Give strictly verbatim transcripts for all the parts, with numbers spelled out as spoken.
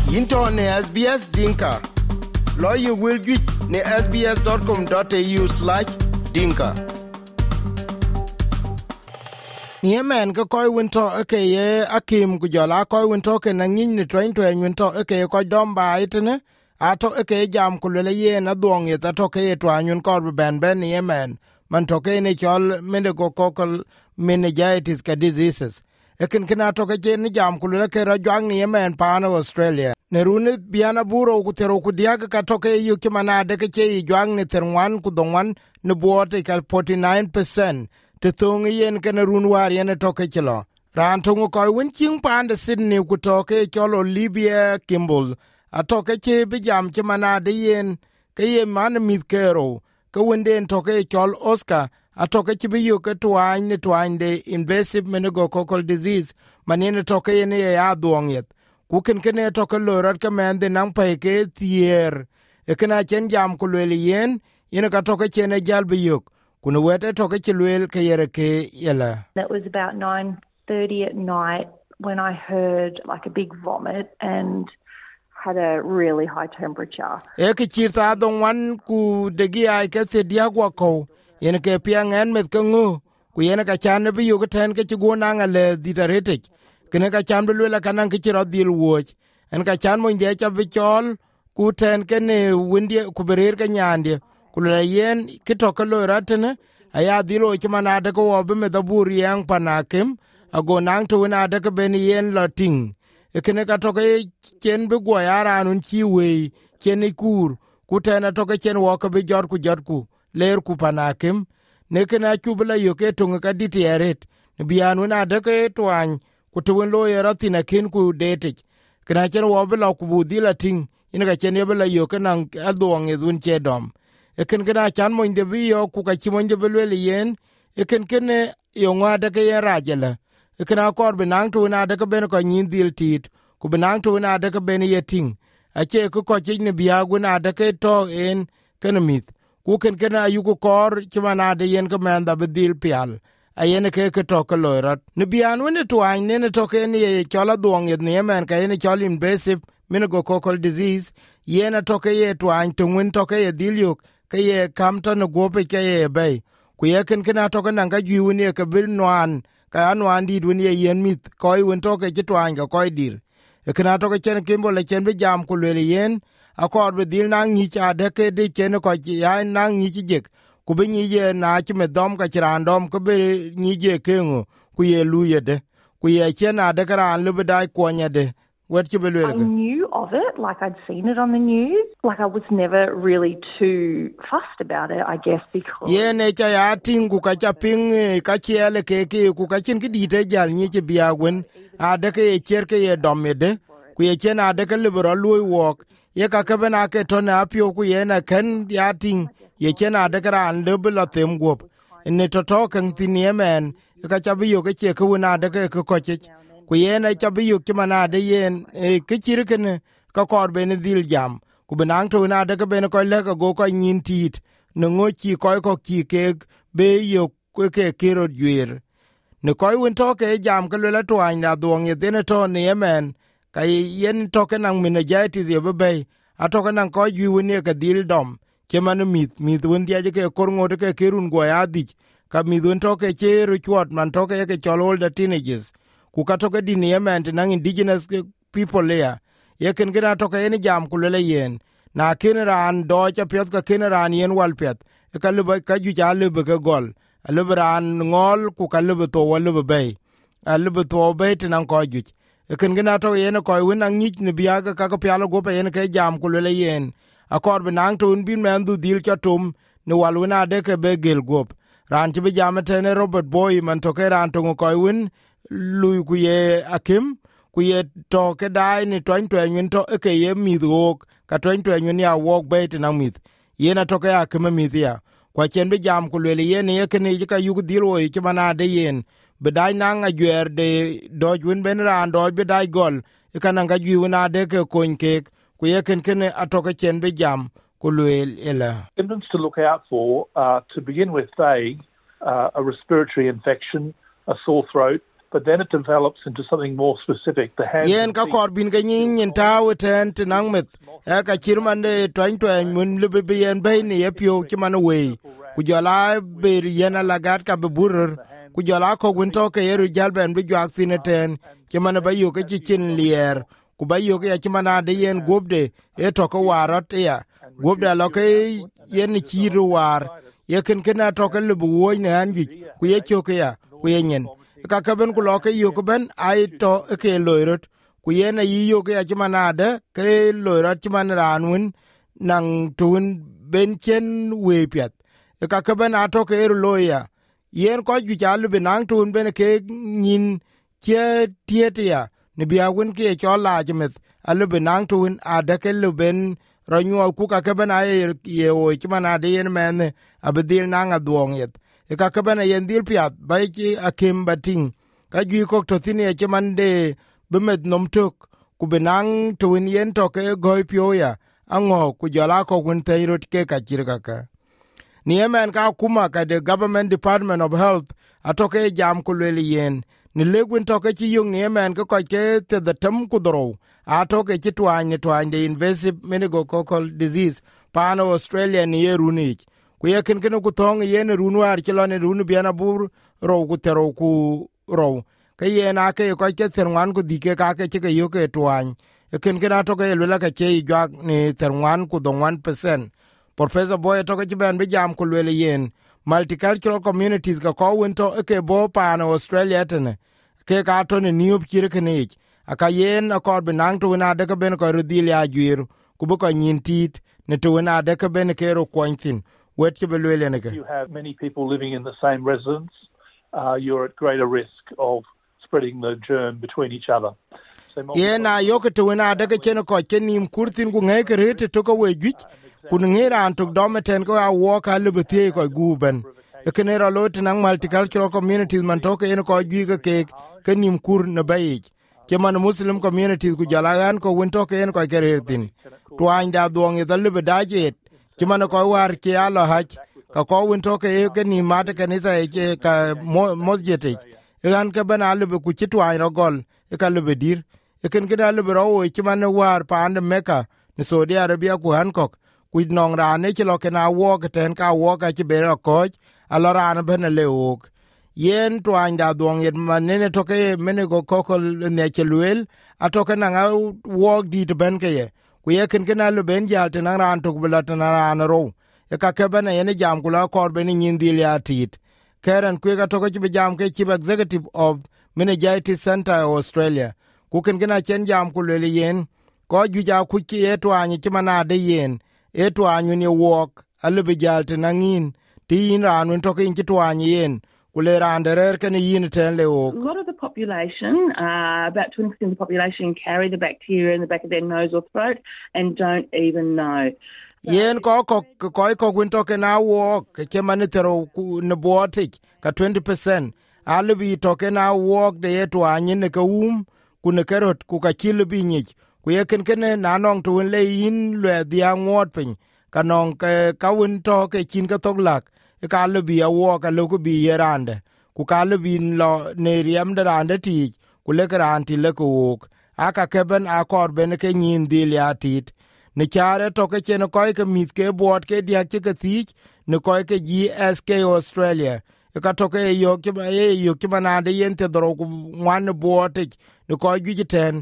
Into ne S B S Dinka. Lawyer will get ne sbs.com.au slash dinka. Yemen ko koy winto ke ye akim ku jola koy winto ke na ngin ni train to en winto ke ko domba itene ato ke jam ku le ye na duong ye to ke to anyun kor ben ben Yemen man to ke ne chol mende go kokol meningitis ka diseases ekin kina to ke ni jam ku le ke ra jang ni Yemen pa na Australia ne rune biana buro ku tero ku diaga ka to ke yu ki manade ke che jang ni terwan ku donwan ne bote ka forty-nine percent te thong yen kene runwar yen toke chilo. Ran tongu koi win ching pande Sydney ku toke cholo Libya Kimball. A toke che bijam che manade yen ke ye man mit kero. Ke winden toke chol Oscar. A toke che biyo ke tuany ne tuany de invasive meningococcal disease. Manine toke yen ye ya duong yet. Kuken kene toke lorat ke mende nang paike thier. E kena chen jam kulwele yen. Yen ka toke chene jal biyok. That was about nine thirty at night when I heard like a big vomit and had a really high temperature. Eke chirta don wan ku degi ai ke se diagwa ko yen ke piang en met kangu ku yen ka chan bi yu ten ke go nang ale ditaretic kene ka chan lu la kanan ke chiro dil woch en ka chan mo inde cha bi chol ku ten ke ne windi ku berer ka nyande kula yen kitoka lo ratene aya dilo chimana de ko obe me daburi yang panakim ago nang to na de ben yen loting ekene ka toke chen be go yara nun chiwe chen ikur kutena toke chen woka be jor ku jor ku ler ku panakim ne kana chubla yo ke tunga ka ditieret ne bianu na de ke twan ku to lo yara tina kin ku dete kana chen wo be lo ku budila ting ina ka chen yebla yo ke nang adong ezun chedom eken gena chan mo inde bi yo ku ka chimo inde belwele yen eken kene yo ngada ke rajela eken akor benang tu na de ke ben ko nyin dil tit ku benang tu na de ke ben yeting ache ku ko chine biya gu na de ke to en ken mit ku ken ken ayu ku kor chima na de yen ke men da bedil pial ayen ke ke to ko lorat ne bian ne twan ne ne to ke ne chola duong ye ne men ka ne cholim basic meningococcal disease yen to ke ye twan to win to ke ye dilyuk ke ye kamta no gope ke ye bay ku ye ken kana to kana ga jiwu ne ke bil nwan ka anwan di dun ye yen mit ko won to ke twan ga ko dir e kana to ke chen kimbo le chen be jam ku le yen akor be dil nang ni cha de ke de chen ko ya nang ni ji ku be ni ye na chi me dom ka random ko be ni je kengo ku ye lu ye de ku ye chen ade kran lu be dai ko nya de what you be I knew of it, like I'd seen it on the news. Like I was never really too fussed about it, I guess, because... Yeah, ne cha ya tingu ka cha ping ka chiele ke ke ku ka chin ki dite jal ni che biagwen ade ke cher ke ye domede ku ye chen ade ke liberal lui walk ye ka ke bena ke to na pio ku ye na ken ya ting ye chen ade kra an le bla tem gop ne to to kan tin Yemen ka cha bi yo ke che ku na ade ke ko che ku ye na cha bi yo ke mana de yen ke chir ke ne ka kor ben dil jam ku benang to na de ke ben ko le ko go ko nyin tit no ngo chi ko ko ki ke be yo ke kero dwer ne ko won to ke jam ke le to an da duong ye ne to ne Yemen ka yen to ke nang meningitis ye be a to ke nang ko yu ne ke dil dom ke man mit mit won dia ke kor ngo ke kerun go ya di ka mit won to ke che ru chwat man to ke ke cholol da teenagers ku ka to ke di ne Yemen nang indigenous people there ye ken gena to ke ni jam ku le yen na ken ran do cha pet ka ken ran yen wal pet ka le ka ju ja le be ka gol le ran ngol ku ka le to wal le be le to be tan ko ju ken gena to yen ko won an ni ne biya ka ka pya go pe yen ke jam ku le yen akor be nang to bin men du dil cha tum ne wal wona de ke be gel gop ran ti be jam te ne Robert Boy man to ke ran to ko won lu ku ye akim ku ye to ke dai ni twen twen to ke ye mi do ka twen twen ya walk be te na mit ye na to ke akim mi dia kwa chen be jam ku le ye ne ke ni ka yu dil wo ke mana de yen be dai nang a gyer de do jun ben ran do be dai gol e kana ga ju na de ke kon ke ku ye ken ken a to ke chen be jam ku le ela symptoms to look out for uh, to begin with vague, uh, a respiratory infection, a sore throat, but then it develops into something more specific. The hands yen ka kor bin ga nyin yin taw ten tinang met e ka chirman de twain twain mun libe be yen bay ni epio kiman we ku jola ber yen lagat ka be burur ku jola ko winto ke yeru jalben bi jak tineten kiman ba yu ka chin lier ku ba yu ka kiman de yen gobde e to ko warot ya gobde lo ke yen chiru war ye ken ken to ke libu wo ne anji ku ye choke ya ku yen ka ka ben ku lo ke yu ko ben ai to ke loirot ku yen yi yu ke kimanade ke loirot kiman ranun nang tun ben chen we piat ka ka ben ato ke loya yen ko ju chalu benang tun ben ke nin che tietia ne bia wen ke cho la jmet alu benang tun ade ke lu ben ranyo ku ka ka ben ay ye o kimanade yen men abdil nang adwong yet e ka ka ben yen dil piat ba ki akim bating ka ju ko to tine kimande bemet nom tok ku benang tun yen to ke goy pioya ango ku jala ko gun teirot ke ka kirka ka ni emen ka kuma ka the government department of health atoke jam ku le yen ni legun to ke chi yung ni emen ko ko ke te the tam ku dro atoke chi twan ni twan the invasive meningococcal disease pano Australia ni yerunich ku ye ken ken ku tong yen runwar chi lo ne runu biana bur ro ku tero ku ro ke yen ake ko ke terwan ku dike ka ke ke yo ke twan ken ken atoke le ka che jak ni terwan ku do one percent. Professor Boy to ke ben be jam ku le yen multicultural communities ka ko wento ke bo pa na Australia tene ke ka to ne new kire kenich aka yen akor benang to na de ka ben ko rudil ya jwir ku bu ko nyintit ne to na de ka ben ke ro kwontin wet ke be le ne ke you have many people living in the same residence, uh, you're at greater risk of spreading the germ between each other. Ye na yo ke to na de ke chen ko chen nim kurtin ku nge ke rete to ko we gwich kun ngira antuk dometen ko a wo ka le betie ko guben e kenera lot nang multicultural communities man to ke en ko gi ke ke nim kur ne bayi ke man muslim communities ku jalagan ko won to ke en ko kerertin to anda dong e dal be dajet ke man ko war ke ala haj ka ko won to ke ke ni mate ke ni sa ke ka mosjete e gan ke bana le ku chitu ay rogol e ka le dir e ken ke dal be ro e ke man war pa and meka ni Saudi Arabia ku Hancock with nong rane ci lo ke na wo ke ten ka wo ka ci be ko alora ben le ok yen to anda dong yet manene to ke meningococcal ne ke luel atoke na wo di to ben ke ye ku ye ken ken alu ben jal te na ran to bla te na ran ro e ka ke ben ye jam ku la kor ben nyin dil ya tit keren ku ga to ke be jam ke chief executive of meningitis center Australia ku ken ken a chen jam ku le yen ko ju ja ku ki e to anyi ti manade yen eto anyu ni wok alebe jalte nangin tin ran when talking to anyen kule ran der ken yin ten le ok. A lot of the population, uh, about twenty percent of the population carry the bacteria in the back of their nose or throat and don't even know. Yen ko ko ko ko when talking na wok ke manitero ne botik ka twenty percent alebe talking na wok de eto anyen ne ka um ku ne kerot ku ka chilebi nyich ku ye ken ken na nong to le yin le dia ngot pin ka nong ke ka win to ke chin ka tok lak e ka le bi a wo ka lo ku bi yerande ku ka le bin lo ne riem de rande ti ku le gran ti le ku aka ke ben a kor ben ke nyin dil ya tit ne chare to ke chen ko ke mit ke bot ke dia ke ke ti ne ko ke G S K Australia e ka to ke yo ke ba ye yo ke manade yen te dro ku wan bot ne ko gi ten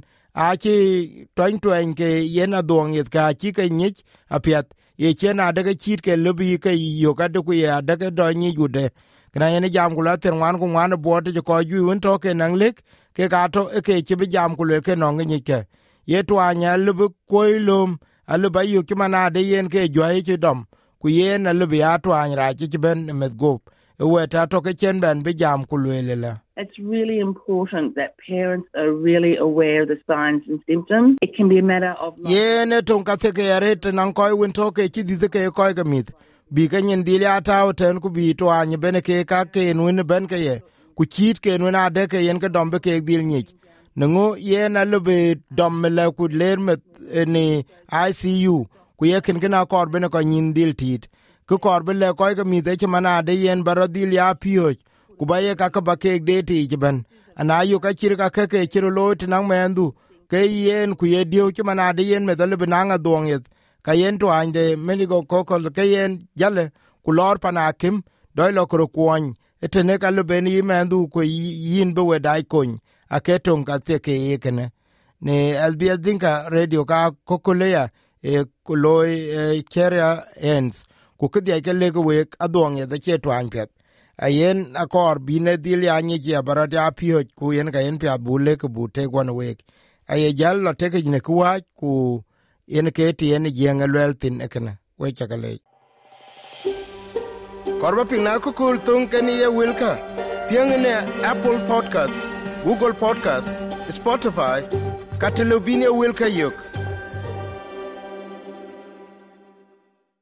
achi twain twain ke yena dong yet ka chi ke nyich apiat ye chena de ke chit ke lubi ke yo ka de ku ya de ke do nyi jude kana yene jam kula ter wan ku wan bo te ko ju un to ke nang lek ke ka to ke chi bi jam kula ke no ngi ke ye twa nya lubi ko lum alu ba yo ki mana de yen ke jo ye chi dom ku yen alu bi atwa ra chi ben met go we ta to ke chen ben bi jam kula le. It's really important that parents are really aware of the signs and symptoms. It can be a matter of... Yeah, ne tong ka te ke yare te nang koi win to ke chi di te ke koi ka mit. Bi ka nyin dili ata o ten ku bi to anyi bene ke ka ke nwin ben ke ye. Ku chit ke nwin ade ke yen ke dombe ke dil nyich. Nengo ye na lube domme le ku ler met ni I C U. Ku ye ken kena kor bene ko nyin dil tit. Ku kor bele koi ka mit e che mana ade yen baro dil ya piyoj. Kubaye kaka bakek de ti jiban ana yu ka chir ka ke ke chiro lo tinang mendu ke yen ku ye dio chuma na de yen me dole binanga dong yet ka yen to ande menigo kokol ke yen jale ku lor panakim doi lo kro kwon etene ka lo ben yi mendu ko yin be we dai kon aketon ka te ke yekene ne L B S Dinka radio ka kokolea e kuloi e keria ends ku kidi ke le ko we adong ye de che twan pet ayen akor bine dil ya nyi ya barot ya pio ku yen ka yen pia bule ku bute gwan we aye jal lo te ke ne ku wa ku yen ke ti yen yen lwel tin ekene we chakale korba pina ku kul tung ken ye wilka piang ne Apple Podcast, Google Podcast, Spotify, Catalunya wilka yok